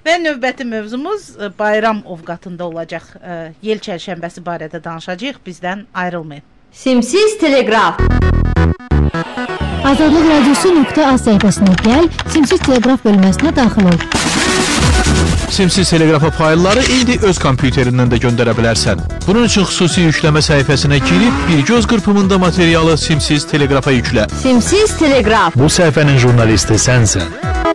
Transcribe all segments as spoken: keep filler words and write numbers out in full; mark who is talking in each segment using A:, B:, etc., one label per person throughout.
A: Və növbəti mövzumuz bayram ovqatında olacaq. Yel çərşənbəsi barədə danışacağıq. Bizdən ayrılmayın.
B: Simsiz Teleqraf.
C: Azadlıq Radyosu nöqtə az səhifəsinə gəl, Simsiz Teleqraf bölməsinə daxil ol.
D: Simsiz Teleqrafa faylları indi öz kompüterindən də göndərə bilərsən. Bunun üçün xüsusi yükləmə səhifəsinə girib, bir göz qırpımında materialı Simsiz Teleqrafa yüklə.
B: Simsiz Teleqraf.
D: Bu səhifənin jurnalisti sənsən.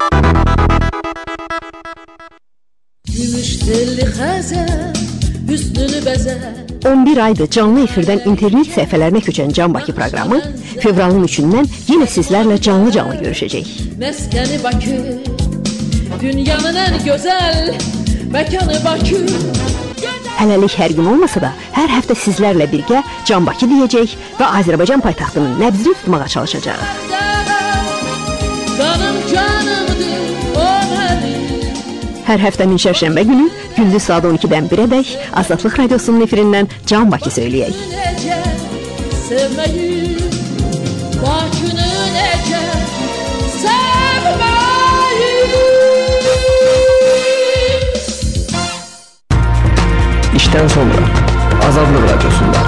E: Gümüş telli xəzər, hüsnünü bəzər.
B: on bir aydır canlı efirdən internet səhifələrinə köçən Can Bakı proqramı fevralın üçündən yenə sizlərlə canlı-canlı görüşəcək.
E: Məskəni Bakı, dünyanın ən gözəl məkanı Bakı.
B: Hələlik hər gün olmasa da, hər həftə sizlərlə birgə Can Bakı deyəcək və Azərbaycan paytaxtının nəbzini tutmağa çalışacaq.
E: Canım canımdır, o mənim.
B: Hər həftənin şərşənbə günü gündüz saat on ikidən birədək Azadlıq Radyosunun efirindən Can Bakı söyləyək.
E: Necə sevməyi, Bakını necə sevməyi.
F: İşdən sonra Azadlıq Radyosunda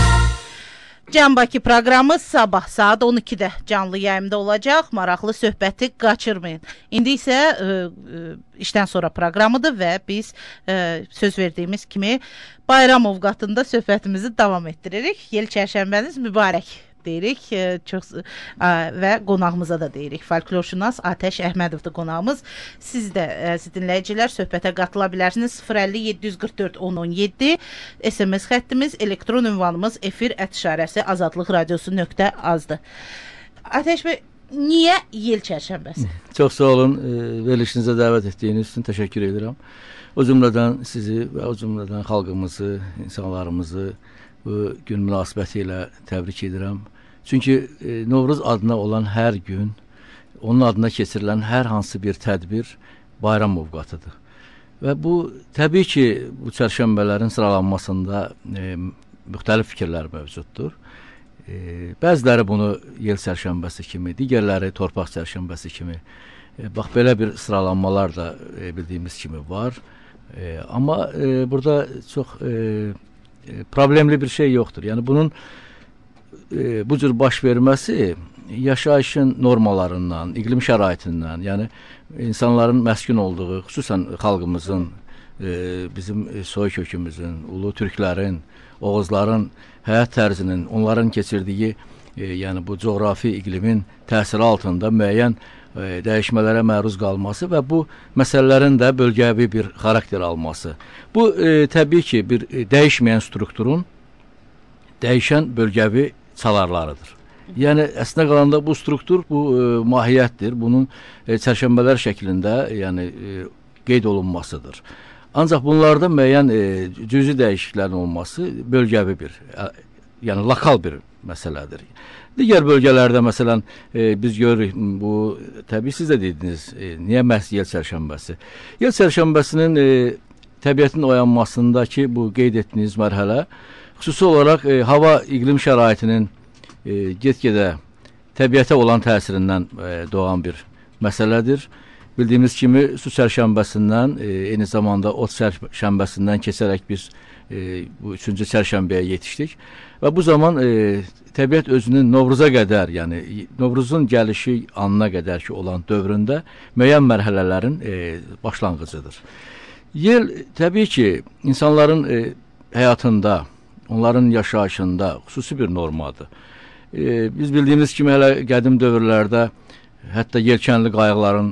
A: Can Bakı proqramı sabah saat on ikidə canlı yayımda olacaq. Maraqlı söhbəti qaçırmayın. İndi isə ə, ə, işdən sonra proqramıdır və biz ə, söz verdiyimiz kimi bayram ovqatında söhbətimizi davam etdiririk. Yel çərşənbəniz mübarək deyirik. Ə, çox ə, və qonağımıza da deyirik. Folklorşünas Atəş Əhmədovdur qonağımız. Siz də əziz dinləyicilər söhbətə qatıla bilərsiniz. sıfır əlli yeddi yüz qırx dörd on on yeddi S M S xəttimiz, elektron ünvanımız efir ət işarəsi azadlıq radiosu nöqtə azdır. Atəş bəy, niyə yel çərşənbəsi?
G: Çox sağ olun. E, verilişinizə dəvət etdiyiniz üçün təşəkkür edirəm. O cümlədən sizi və o cümlədən xalqımızı, insanlarımızı bu gün münasibəti ilə təbrik edirəm. Çünki e, Novruz adına olan hər gün, onun adına keçirilən hər hansı bir tədbir bayram ovqatıdır. Və bu, təbii ki, bu çərşənbələrin sıralanmasında e, müxtəlif fikirlər mövcuddur. E, bəziləri bunu yel çərşənbəsi kimi, digərləri torpaq çərşənbəsi kimi. E, bax, belə bir sıralanmalar da e, bildiyimiz kimi var. E, amma e, burada çox e, problemli bir şey yoxdur. Yəni bunun e, bu cür baş verməsi yaşayışın normalarından, iqlim şəraitindən, yəni insanların məskun olduğu, xüsusən xalqımızın, e, bizim soy kökümüzün, ulu türklərin, oğuzların həyat tərzinin, onların keçirdiyi e, yəni bu coğrafi iqlimin təsiri altında müəyyən e, dəyişmələrə məruz qalması və bu məsələlərin də bölgəvi bir xarakter alması. Bu e, təbii ki, bir e, dəyişməyən strukturun dəyişən bölgəvi çalarlarıdır. Yəni əslində qalanda bu struktur, bu e, mahiyyətdir. Bunun e, çərşənbələr şəklində yəni e, qeyd olunmasıdır. Ancaq bunlarda müəyyən e, cüzi dəyişikliklərin olması bölgəvi bir, e, yəni lokal bir məsələdir. Digər bölgələrdə məsələn e, biz görürük, bu təbii siz də dediniz, e, niyə məhz yel çərşənbəsi? Yel çərşənbəsinin e, təbiətin oyanmasındakı bu qeyd etdiyiniz mərhələ xüsusi olaraq e, hava iqlim şəraitinin e, get-gedə təbiətə olan təsirindən e, doğan bir məsələdir. Bildiyimiz kimi su çərşənbəsindən, e, eyni zamanda ot çərşənbəsindən keçərək biz e, bu üçüncü çərşənbəyə yetişdik və bu zaman e, təbiət özünün Novruza qədər, yəni Novruzun gəlişi anına qədər ki olan dövründə müəyyən mərhələlərin e, başlanğıcıdır. Yel təbii ki insanların e, həyatında, onların yaşayışında xüsusi bir normadır. E, biz bildiyimiz kimi hələ qədim dövrlərdə hətta yelkənli qayıqların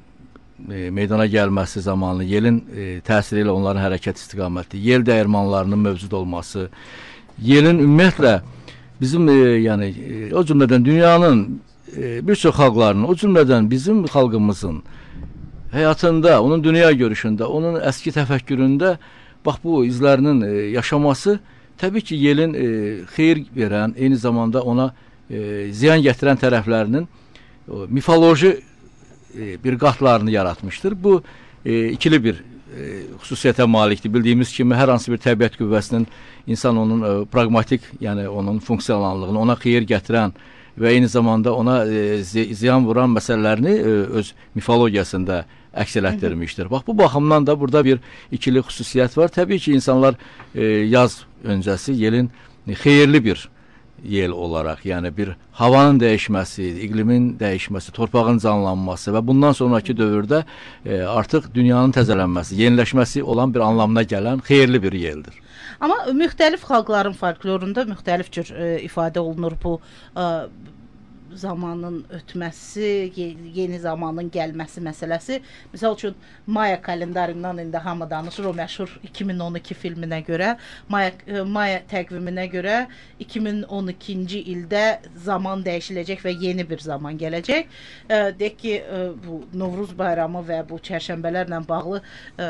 G: e, meydana gəlməsi zamanı yelin e, təsiri ilə onların hərəkət istiqaməti, yel dəyirmanlarının mövcud olması, yelin ümumiyyətlə bizim e, yəni e, o cümlədən dünyanın e, bir çox xalqlarının, o cümlədən bizim xalqımızın həyatında, onun dünya görüşündə, onun əski təfəkküründə bax bu izlərinin e, yaşaması təbii ki yelin e, xeyir verən, eyni zamanda ona e, ziyan gətirən tərəflərinin o, mifoloji e, bir qatlarını yaratmışdır. Bu e, ikili bir e, xüsusiyyətə malikdir. Bildiyimiz kimi hər hansı bir təbiət qüvvəsinin insan onun e, pragmatik, yəni onun funksionallığını, ona xeyir gətirən və eyni zamanda ona e, ziyan vuran məsələlərini e, öz mifologiyasında əks elətdirmişdir. Bax, bu baxımdan da burada bir ikili xüsusiyyət var. Təbii ki, insanlar e, yaz öncəsi yelin xeyirli bir yel olaraq, yəni bir havanın dəyişməsi, iqlimin dəyişməsi, torpağın canlanması və bundan sonraki dövrdə e, artıq dünyanın təzələnməsi, yeniləşməsi olan bir anlamına gələn xeyirli bir yeldir.
A: Amma müxtəlif xalqların folklorunda müxtəlif cür e, ifadə olunur bu e, zamanın ötməsi, yeni zamanın gəlməsi məsələsi. Misal üçün Maya kalendarindən indi hamı danışır, o məşhur iki min on iki filminə görə, Maya, Maya təqviminə görə iki min on ikinci ildə zaman dəyişiləcək və yeni bir zaman gələcək. E, deyək ki, e, bu Novruz bayramı və bu çərşənbələrlə bağlı e,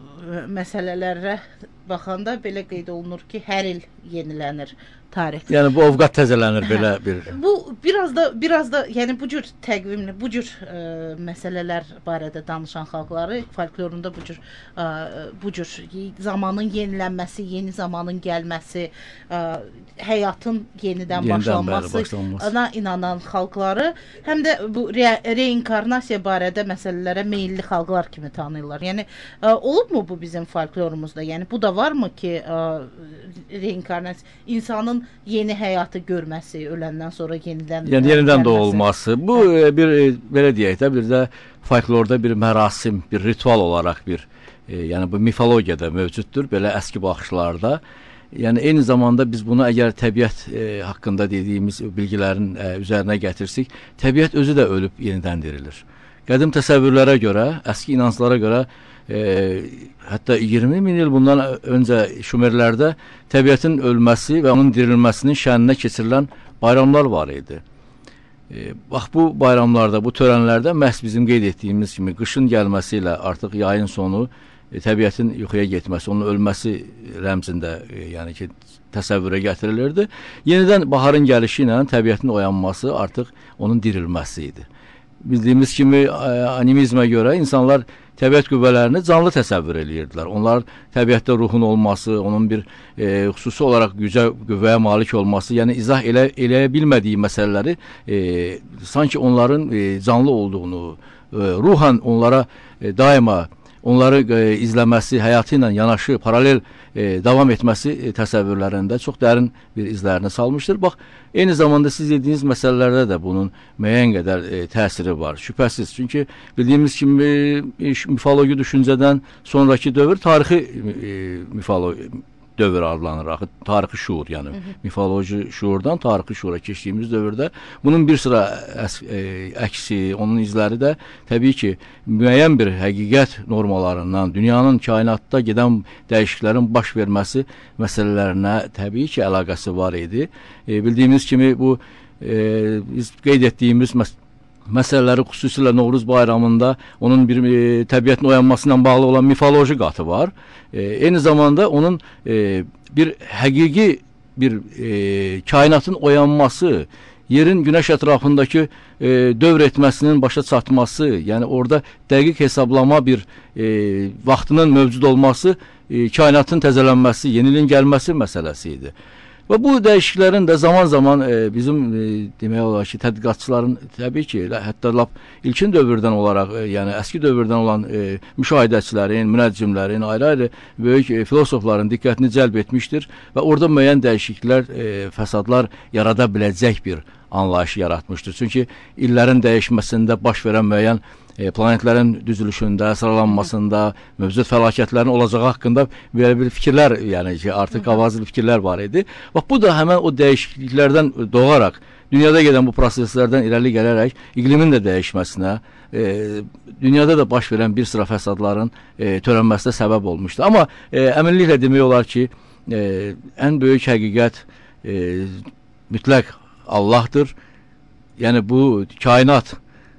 A: məsələlərə baxanda belə qeyd olunur ki, hər il yenilənir tarix.
G: Yəni bu ovqat təzələnir belə bir.
A: Bu biraz da biraz da yəni bu cür təqvimli, bu cür ə, məsələlər barədə danışan xalqları folklorunda bu cür ə, bu cür zamanın yenilənməsi, yeni zamanın gəlməsi, ə, həyatın yenidən, yenidən başlanmasına inanan xalqları həm də bu re reinkarnasiya barədə məsələlərə meylli xalqlar kimi tanıyırlar. Yəni ə, olubmu bu bizim folklorumuzda? Yəni bu da varmı ki, ə, reinkarnasiya insanın yeni həyatı görməsi, öləndən sonra yenidən
G: yəni yenidən doğulması. Bu hə. bir belə deyək də, bir də folklorda bir mərasim, bir ritual olaraq bir e, yəni bu mifologiyada mövcuddur belə əski baxışlarda. Yəni eyni zamanda biz bunu əgər təbiət e, haqqında dediyimiz bilgilərin e, üzərinə gətirsək, təbiət özü də ölüb yenidən dirilir. Qədim təsəvvürlərə görə, əski inanclara görə e, hətta iyirmi min il bundan öncə Şumerlərdə təbiətin ölməsi və onun dirilməsinin şəninə keçirilən bayramlar var idi. E, bax bu bayramlarda, bu törənlərdə məhz bizim qeyd etdiyimiz kimi qışın gəlməsi ilə artıq yayın sonu, e, təbiətin yuxuya getməsi, onun ölməsi rəmzində e, yəni ki təsəvvürə gətirilirdi. Yenidən baharın gəlişi ilə təbiətin oyanması artıq onun dirilməsi idi. Bildiyimiz kimi animizmə görə insanlar təbiət qüvvələrini canlı təsəvvür edirdilər. Onlar təbiətdə ruhun olması, onun bir e, xüsusi olaraq gücə, qüvvəyə malik olması, yəni izah elə, eləyə bilmədiyi məsələləri e, sanki onların e, canlı olduğunu, e, ruhan onlara e, daima onları e, izləməsi, həyatı ilə yanaşı, paralel e, davam etməsi e, təsəvvürlərində çox dərin bir izlərini salmışdır. Bax, eyni zamanda siz dediyiniz məsələlərdə də bunun müəyyən qədər e, təsiri var, şübhəsiz. Çünki bildiyimiz kimi e, mifoloji düşüncədən sonraki dövr tarixi e, mifoloji dövr adlanır, axı tarixi şuur, yəni hı -hı. mifoloji şuurdan tarixi şuura keçdiyimiz dövrdə bunun bir sıra əs, e, əksi, onun izləri də təbii ki, müəyyən bir həqiqət normalarından, dünyanın kainatda gedən dəyişikliklərin baş verməsi məsələlərinə təbii ki, əlaqəsi var idi. E, bildiyimiz kimi bu e, biz qeyd etdiyimiz məsələlər məsələləri xüsusilə Novruz bayramında onun bir e, təbiətin oyanması ilə bağlı olan mifoloji qatı var. E, eyni zamanda onun e, bir həqiqi bir e, kainatın oyanması, yerin günəş ətrafındakı e, dövr etməsinin başa çatması, yəni orada dəqiq hesablama bir e, vaxtının mövcud olması, e, kainatın təzələnməsi, yenilin gəlməsi məsələsi idi. Və bu dəyişikliklərin də zaman-zaman e, bizim e, demək olar ki, tədqiqatçıların təbii ki, hətta lap ilkin dövrdən olaraq, e, yəni əski dövrdən olan e, müşahidəçilərin, münəccimlərin, ayrı-ayrı böyük e, filosofların diqqətini cəlb etmişdir və orada müəyyən dəyişikliklər, e, fəsadlar yarada biləcək bir anlayışı yaratmışdır. Çünki illərin dəyişməsində baş verən müəyyən E, planetlərin düzülüşündə, sıralanmasında, mövcud fəlakətlərin olacağı haqqında belə bir fikirlər, yəni ki, artıq avazlı fikirlər var idi. Bax, bu da həmən o dəyişikliklərdən doğaraq, dünyada gedən bu proseslərdən irəli gələrək, iqlimin də dəyişməsinə, e, dünyada da baş verən bir sıra fəsadların e, törənməsinə səbəb olmuşdu. Amma e, əminliklə demək olar ki, e, ən böyük həqiqət e, mütləq Allahdır. Yəni, bu kainat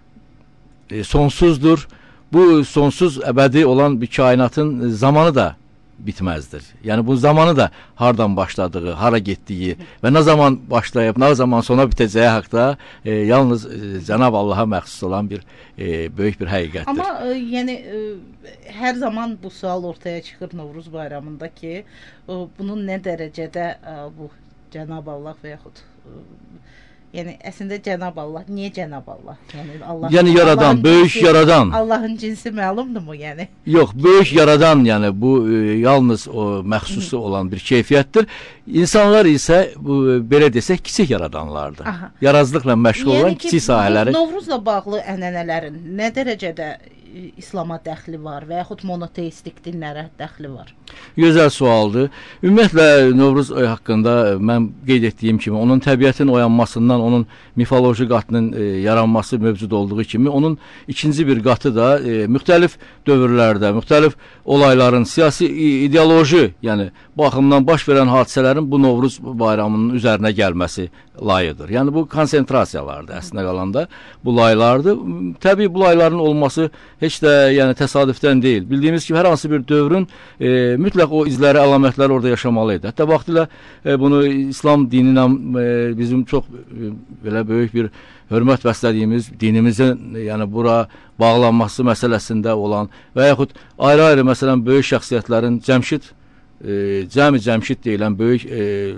G: E, sonsuzdur. Bu sonsuz əbədi olan bir kainatın zamanı da bitməzdir. Yəni bu zamanı da hardan başladığı, hara getdiyi və nə zaman başlayıb, nə zaman sona bitəcəyi haqqda e, yalnız e, Cənab Allaha məxsus olan bir e, böyük bir həqiqətdir.
A: Amma e, yəni e, hər zaman bu sual ortaya çıxır Novruz bayramında ki, e, bunun nə dərəcədə e, bu Cənab Allah və yaxud e, Yəni əslində Cənab Allah. Niyə Cənab Allah? Yəni Allah.
G: Yəni yaradan,
A: Allahın
G: böyük
A: cinsi,
G: yaradan.
A: Allahın cinsi məlumdurmu yəni?
G: Yox, böyük yaradan, yəni bu e, yalnız o məxsusu olan bir keyfiyyətdir. İnsanlar isə bu belə desək kiçik yaradanlardır. Aha. Yaradıcılıqla məşğul yəni olan ki, kiçik sahələri.
A: Novruzla bağlı ənənələrin nə dərəcədə İslama dəxli var və yaxud monoteistik dinlərə dəxli var?
G: Gözəl sualdır. Ümumiyyətlə Novruz haqqında mən qeyd etdiyim kimi onun təbiətin oyanmasından, onun mifoloji qatının e, yaranması mövcud olduğu kimi onun ikinci bir qatı da e, müxtəlif dövrlərdə, müxtəlif olayların siyasi ideoloji, yəni bu baxımdan baş verən hadisələrin bu Novruz bayramının üzərinə gəlməsi layıdır. Yəni bu konsentrasiyalardır əslində qalanda bu laylardır. Təbii bu layların olması heç də yəni təsadüfdən deyil. Bildiyimiz kimi hər hansı bir dövrün e, mütləq o izləri, əlamətləri orada yaşamalıydı. Hətta vaxtilə e, bunu İslam dini ilə e, bizim çox e, belə böyük bir hörmət bəslədiyimiz dinimizin yəni bura bağlanması məsələsində olan və yaxud ayrı-ayrı məsələn böyük şəxsiyyətlərin Cəmşid e, Cəmi Cəmşid deyilən böyük e,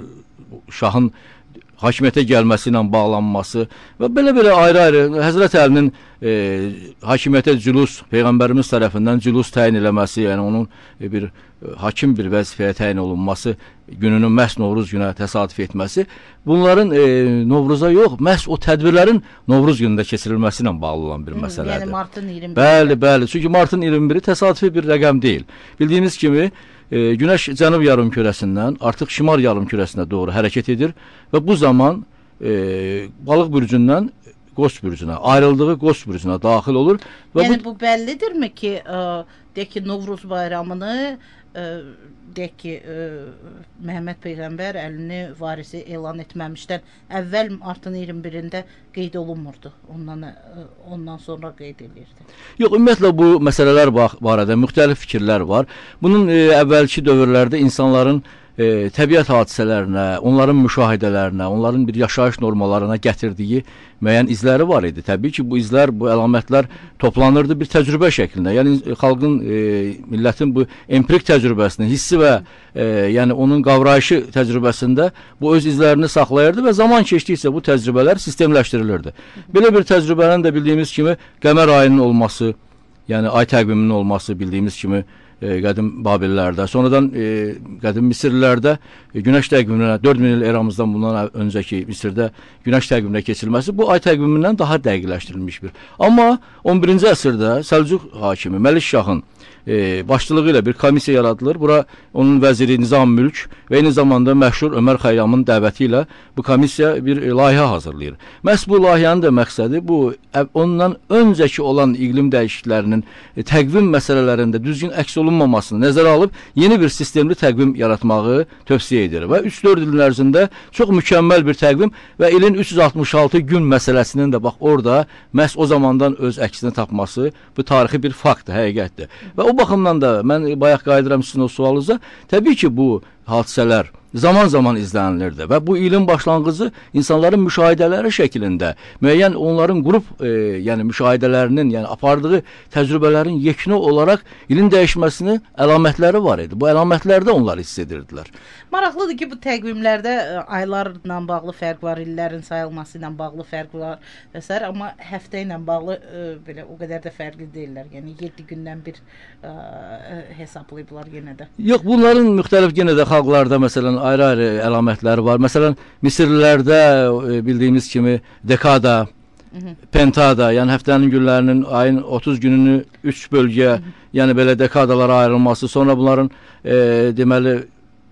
G: şahın hakimiyyətə gəlməsi ilə bağlanması və belə-belə ayrı-ayrı Həzrət Əlinin e, hakimiyyətə cülus, Peyğəmbərimiz tərəfindən cülus təyin eləməsi, yəni onun e, bir e, hakim bir vəzifəyə təyin olunması, gününün məhz Novruz günə təsadüf etməsi, bunların e, Novruza yox, məhz o tədbirlərin Novruz günündə keçirilməsi ilə bağlı olan bir məsələdir.
A: Yəni martın iyirmi biri.
G: Bəli, bəli. Çünki martın iyirmi biri təsadüfi bir rəqəm deyil. Bildiyimiz kimi E, Günəş cənub yarımkürəsindən artıq şimal yarımkürəsinə doğru hərəkət edir və bu zaman e, balıq bürcündən Qoç bürcünə, ayrıldığı Qoç bürcünə daxil olur. Və
A: yəni
G: bu,
A: bu bəllidirmi ki, ə, deyək ki, Novruz bayramını ə, deyək ki, ə, Məhəmməd Peyğəmbər əlini varisi elan etməmişdən əvvəl martın iyirmi birində qeyd olunmurdu. Ondan ə, ondan sonra qeyd edirdi.
G: Yox, ümumiyyətlə bu məsələlər barədə müxtəlif fikirlər var. Bunun e, əvvəlki dövrlərdə insanların E, təbiət hadisələrinə, onların müşahidələrinə, onların bir yaşayış normalarına gətirdiyi müəyyən izləri var idi. Təbii ki, bu izlər, bu əlamətlər toplanırdı bir təcrübə şəklində. Yəni xalqın, e, millətin bu empirik təcrübəsini, hissi və e, yəni onun qavrayışı təcrübəsində bu öz izlərini saxlayırdı və zaman keçdikcə bu təcrübələr sistemləşdirilirdi. Belə bir təcrübənin də bildiyimiz kimi qəmər ayının olması, yəni ay təqviminin olması bildiyimiz kimi E, qədim Babillərdə, sonradan e, qədim Misirlilərdə e, günəş təqviminə dörd min il eramızdan bundan öncəki Misirdə günəş təqviminə keçirilməsi bu ay təqvimindən daha dəqiqləşdirilmiş bir. Amma on birinci əsrdə Səlcuq hakimi Məlik Şahın e, başçılığı ilə bir komissiya yaradılır. Bura onun vəziri Nizam Mülk və eyni zamanda məşhur Ömər Xəyyamın dəvəti ilə bu komissiya bir e, layihə hazırlayır. Məhz bu layihənin də məqsədi bu ondan öncəki olan iqlim dəyişikliklərinin e, təqvim məsələlərində düzgün əks olunmamasını nəzərə alıb yeni bir sistemli təqvim yaratmağı tövsiyə edir və üç dörd ilin ərzində çox mükəmməl bir təqvim və ilin üç yüz altmış altı gün məsələsinin də bax orada məhz o zamandan öz əksini tapması bu tarixi bir faktdır, həqiqətdir. Və o baxımdan da mən bayaq qayıdıram sizin o sualınıza, təbii ki bu hadisələr zaman-zaman izlənilirdi və bu ilin başlanğıcı insanların müşahidələri şəklində müəyyən onların qrup e, yəni müşahidələrinin, yəni apardığı təcrübələrin yekunu olaraq ilin dəyişməsinin əlamətləri var idi. Bu əlamətlərdə onlar hiss edirdilər.
A: Maraqlıdır ki, bu təqvimlərdə aylarla bağlı fərq var, illərin sayılması ilə bağlı fərq var və s. amma həftə ilə bağlı ə, belə o qədər də fərqli deyirlər. Yəni yeddi gündən bir ə, hesablayıblar yenə də.
G: Yox, bunların müxtəlif yenə də xalqlarda məsələn ayrı-ayrı əlamətləri var. Məsələn, Misirlilərdə e, bildiyimiz kimi dekada, Hı -hı. pentada, yəni həftənin günlərinin ayın otuz gününü üç bölgəyə, yəni belə dekadalara ayrılması, sonra bunların e, deməli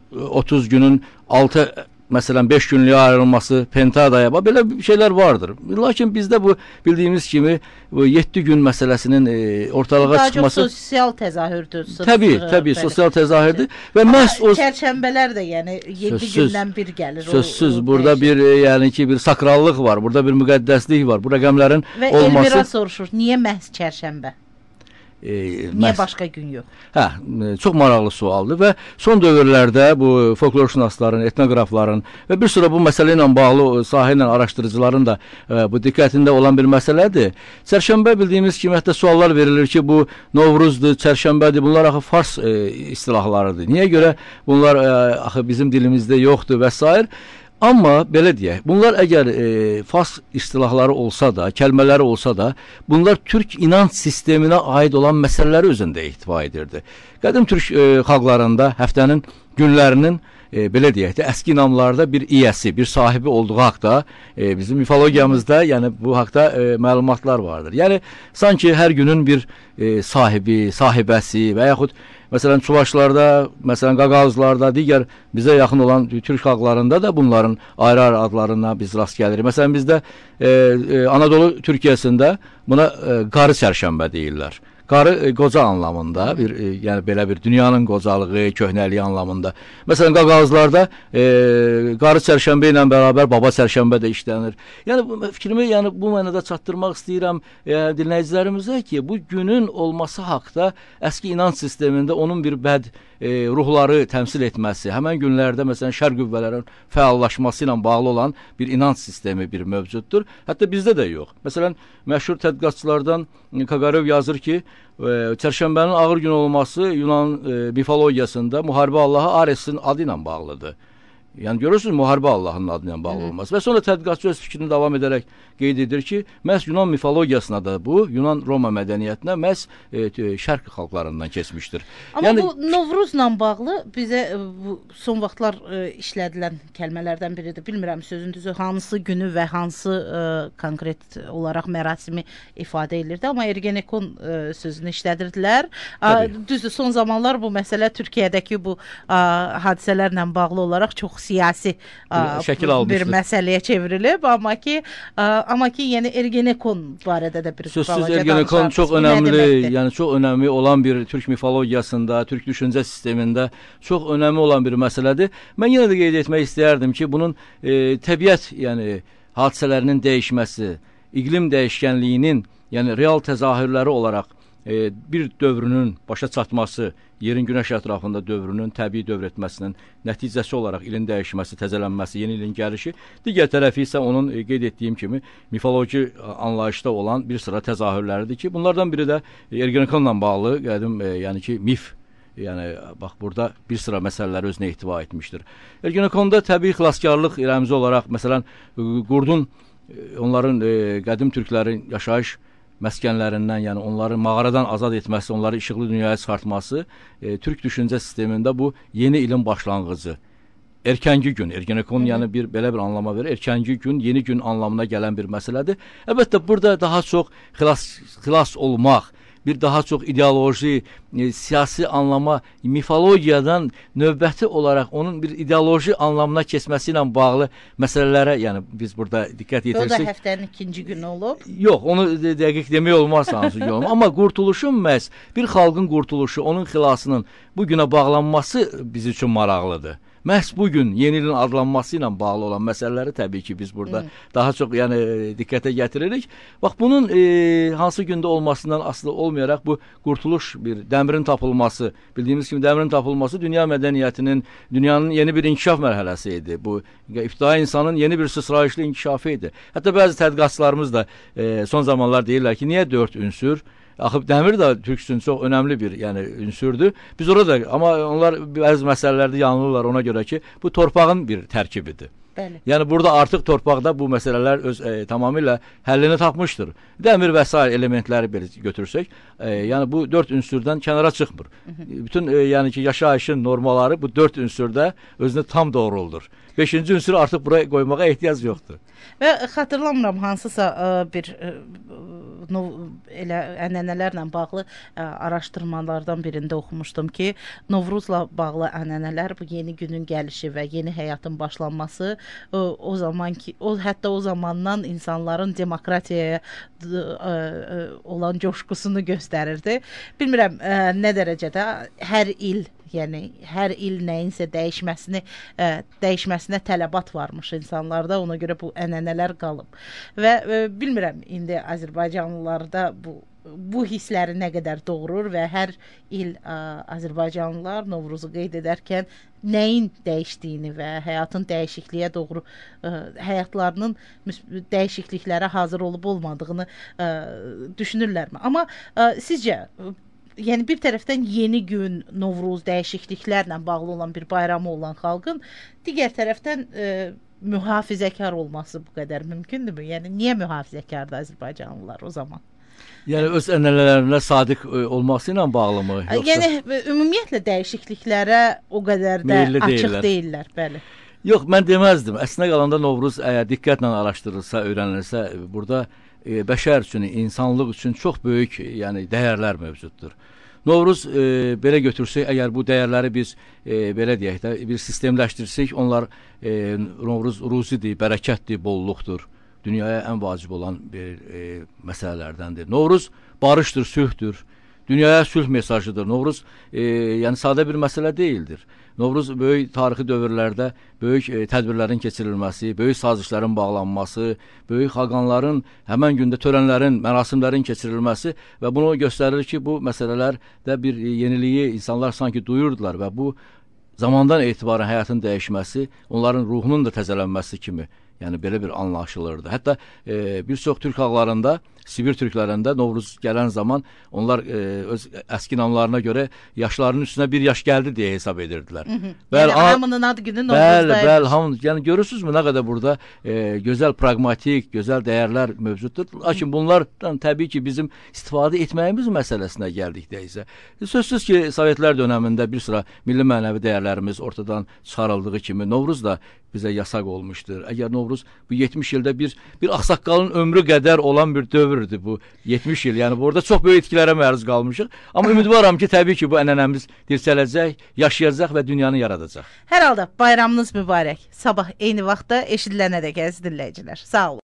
G: otuz günün altı məsələn beş günlüyə ayrılması, pentadaya, belə şeylər vardır. Lakin bizdə bu bildiyimiz kimi bu yeddi gün məsələsinin e, ortalığa
A: daha
G: çıxması
A: daha çox sosial təzahürdür.
G: Təbii, təbii, sosial təzahürdür və məhz o
A: çərşənbələr də yəni yeddi gündən bir gəlir.
G: Sözsüz, o, o burada bir e, yəni ki bir sakrallıq var, burada bir müqəddəslik var. Bu rəqəmlərin
A: və
G: olması. Və
A: Elvira soruşur, niyə məhz çərşənbə? E, Niyə məhz... başqa gün yox?
G: Hə, çox maraqlı sualdır və son dövrlərdə bu folklorşünasların, etnoqrafların və bir sıra bu məsələ ilə bağlı sahə ilə araşdırıcıların da e, bu diqqətində olan bir məsələdir. Çərşənbə bildiyimiz kimi hətta suallar verilir ki, bu Novruzdur, çərşənbədir. Bunlar axı fars e, istilahlarıdır. Niyə görə bunlar e, axı bizim dilimizdə yoxdur və s. Amma belə deyək, bunlar əgər e, fars istilahları olsa da, kəlmələri olsa da, bunlar türk inanc sisteminə aid olan məsələləri özündə ihtiva edirdi. Qədim türk e, xalqlarında həftənin günlərinin e, belə deyək də, əski inamlarda bir iyəsi, bir sahibi olduğu haqda e, bizim mifologiyamızda, yəni bu haqda e, məlumatlar vardır. Yəni sanki hər günün bir e, sahibi, sahibəsi və yaxud məsələn Çuvaşlarda, məsələn Qaqazlarda, digər bizə yaxın olan türk xalqlarında da bunların ayrı-ayrı adlarına biz rast gəlirik. Məsələn bizdə e, e, Anadolu Türkiyəsində buna e, qarı çərşənbə deyirlər. Qarı e, qoca anlamında, bir e, yəni belə bir dünyanın qocalığı, köhnəliyi anlamında. Məsələn Qaqazlarda e, qarı çərşənbə ilə bərabər baba çərşənbə də işlənir. Yəni bu fikrimi yəni bu mənada çatdırmaq istəyirəm e, dinləyicilərimizə ki, bu günün olması haqqında əski inanc sistemində onun bir bəd e, ruhları təmsil etməsi, həmin günlərdə məsələn şər qüvvələrin fəallaşması ilə bağlı olan bir inanc sistemi bir mövcuddur. Hətta bizdə də yox. Məsələn məşhur tədqiqatçılardan Kaqarev yazır ki, e, çərşənbənin ağır gün olması Yunan e, mifologiyasında müharibə Allahı Ares'in adı ilə bağlıdır. Yəni görürsünüz müharibə Allahın adına bağlı olması. Və sonra tədqiqatçı öz fikrini davam edərək qeyd edir ki, məhz Yunan mifologiyasına da bu, Yunan Roma mədəniyyətinə məhz e, şərq xalqlarından keçmişdir.
A: Amma
G: yəni,
A: bu Novruzla bağlı bizə bu son vaxtlar e, işlədilən kəlmələrdən biridir. Bilmirəm sözün düzü hansı günü və hansı e, konkret olaraq mərasimi ifadə edilirdi, amma Ergenekon e, sözünü işlədirdilər. A, düzdür, son zamanlar bu məsələ Türkiyədəki bu a, hadisələrlə bağlı olaraq çox siyasi a, bir məsələyə çevrilib, amma ki a, amma ki yəni Ergenekon barədə də bir
G: sözsüz Ergenekon çox önəmli, yəni çox önəmli olan bir türk mifologiyasında, türk düşüncə sistemində çox önəmli olan bir məsələdir. Mən yenə də qeyd etmək istəyərdim ki, bunun e, təbiət, yəni hadisələrinin dəyişməsi, iqlim dəyişkənliyinin, yəni real təzahürləri olaraq e, bir dövrünün başa çatması, yerin günəş ətrafında dövrünün təbii dövr etməsinin nəticəsi olaraq ilin dəyişməsi, təzələnməsi, yeni ilin gəlişi, digər tərəfi isə onun e, qeyd etdiyim kimi mifoloji anlayışda olan bir sıra təzahürləridir ki, bunlardan biri də Ergenekonla bağlı qədim e, yəni ki mif, yəni bax burada bir sıra məsələləri özünə ihtiva etmişdir. Ergenekonda təbii xilaskarlıq rəmzi olaraq məsələn qurdun e, onların e, qədim türklərin yaşayış məskənlərindən, yəni onları mağaradan azad etməsi, onları işıqlı dünyaya çıxartması e, türk düşüncə sistemində bu yeni ilin başlanğıcı. Erkəngi gün, Ergenekon yəni bir belə bir anlama verir. Erkəngi gün, yeni gün anlamına gələn bir məsələdir. Əlbəttə burada daha çox xilas xilas olmaq, bir daha çox ideoloji, e, siyasi anlama, mifologiyadan növbəti olaraq onun bir ideoloji anlamına keçməsi ilə bağlı məsələlərə, yəni biz burada diqqət yetirsək.
A: O da həftənin ikinci günü olub.
G: Yox, onu dəqiq demək olmaz hansı gün. Amma qurtuluşun məhz bir xalqın qurtuluşu, onun xilasının bu günə bağlanması biz üçün maraqlıdır. Məhz bugün yeni ilin adlanması ilə bağlı olan məsələləri təbii ki biz burada hmm. daha çox yəni diqqətə gətiririk. Bax bunun e, hansı gündə olmasından asılı olmayaraq bu qurtuluş bir dəmirin tapılması, bildiyimiz kimi dəmirin tapılması dünya mədəniyyətinin, dünyanın yeni bir inkişaf mərhələsi idi. Bu ibtidai insanın yeni bir sıçrayışlı inkişafı idi. Hətta bəzi tədqiqatçılarımız da e, son zamanlar deyirlər ki, niyə dörd ünsür? Axı dəmir də türk üçün çox önəmli bir yəni ünsürdür. Biz orada amma onlar bəzi məsələlərdə yanılırlar ona görə ki, bu torpağın bir tərkibidir.
A: Bəli.
G: Yəni burada artıq torpaqda bu məsələlər öz e, tamamilə həllini tapmışdır. Dəmir və sair elementləri belə götürsək, e, yəni bu dörd ünsürdən kənara çıxmır. Hı -hı. Bütün e, yəni ki yaşayışın normaları bu dörd ünsürdə özünü tam doğruldur. Beşinci ünsür artıq buraya qoymağa ehtiyac yoxdur.
A: Və xatırlamıram hansısa ə, bir ə, no, elə ənənələrlə bağlı ə, araşdırmalardan birində oxumuşdum ki, Novruzla bağlı ənənələr bu yeni günün gəlişi və yeni həyatın başlanması ə, o zaman ki, o hətta o zamandan insanların demokratiyaya ə, ə, olan coşqusunu göstərirdi. Bilmirəm ə, nə dərəcədə hər il yəni hər il nəyinsə dəyişməsini ə, dəyişməsinə tələbat varmış insanlarda, ona görə bu ənənələr qalıb. Və ə, bilmirəm indi Azərbaycanlılarda bu bu hissləri nə qədər doğurur və hər il ə, Azərbaycanlılar Novruzu qeyd edərkən nəyin dəyişdiyini və həyatın dəyişikliyə doğru ə, həyatlarının dəyişikliklərə hazır olub olmadığını ə, düşünürlərmi? Amma ə, sizcə yəni bir tərəfdən yeni gün, Novruz, dəyişikliklərlə bağlı olan bir bayramı olan xalqın, digər tərəfdən e, mühafizəkar olması bu qədər mümkündürmü? Yəni niyə mühafizəkardır Azərbaycanlılar o zaman?
G: Yəni öz ənənələrinə sadiq olması ilə bağlımı? Yoxsa...
A: Yəni ümumiyyətlə dəyişikliklərə o qədər də
G: Meyilli
A: açıq
G: deyirlər.
A: deyirlər, bəli.
G: Yox, mən deməzdim. Əslində qalanda Novruz əgər diqqətlə araşdırılsa, öyrənilsə, burada e, bəşər üçün, insanlıq üçün çox böyük, yəni dəyərlər mövcuddur. Novruz e, belə götürsək, əgər bu dəyərləri biz e, belə deyək də bir sistemləşdirsək, onlar e, Novruz ruzidir, bərəkətdir, bolluqdur. Dünyaya ən vacib olan bir e, məsələlərdəndir. Novruz barışdır, sülhdür. Dünyaya sülh mesajıdır. Novruz e, yəni sadə bir məsələ deyildir. Novruz böyük tarixi dövrlərdə böyük e, tədbirlərin keçirilməsi, böyük sazişlərin bağlanması, böyük xaqanların, həmən gündə törənlərin, mərasimlərin keçirilməsi və bunu göstərir ki, bu məsələlərdə bir e, yeniliyi insanlar sanki duyurdular və bu zamandan etibarən həyatın dəyişməsi, onların ruhunun da təzələnməsi kimi, yəni belə bir anlaşılırdı. Hətta e, bir çox türk xalqlarında, Sibir türklərində Novruz gələn zaman onlar e, öz əski namlarına görə yaşlarının üstünə bir yaş gəldi deyə hesab edirdilər.
A: Hı -hı. Bəli, yəni hamının ad günü Novruz'daymış.
G: Bəli, bəli, hamın, yəni görürsünüzmü nə qədər burada e, gözəl pragmatik, gözəl dəyərlər mövcuddur. Lakin bunlardan təbii ki, bizim istifadə etməyimiz məsələsinə gəldikdə isə sözsüz ki, Sovetlər dönəmində bir sıra milli mənəvi dəyərlərimiz ortadan çıxarıldığı kimi Novruz da bizə yasaq olmuşdur. Əgər Novruz bu yetmiş ildə bir bir ağsaqqalın ömrü qədər olan bir dövrdür bu yetmiş il. Yəni burada çox böyük itkilərə məruz qalmışıq. Amma ümidvaram ki, təbii ki, bu ənənəmiz dirçələcək, yaşayacaq və dünyanı yaradacaq.
A: Hər halda bayramınız mübarək. Sabah eyni vaxtda eşidilənə də əziz dinləyicilər. Sağ olun.